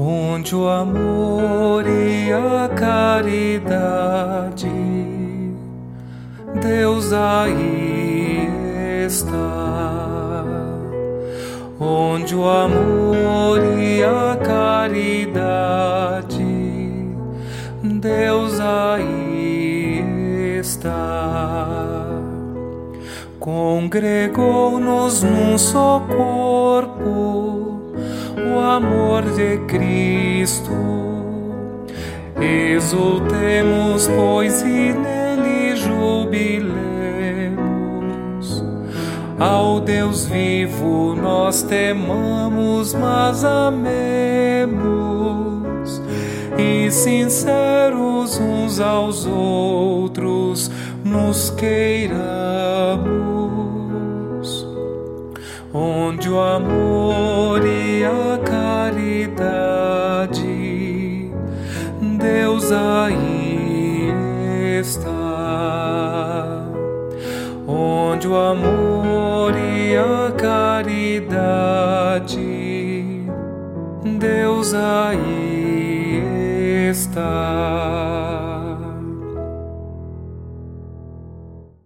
onde o amor e a caridade, Deus aí está. Onde o amor e a caridade, Deus aí está. Congregou-nos num só corpo o amor de Cristo. Exultemos, pois, e nele jubilemos. Ao Deus vivo nós temamos, mas amemos, e sinceros uns aos outros nos queiramos. Onde o amor e a caridade, Deus aí está. Onde o amor e a caridade, Deus aí está.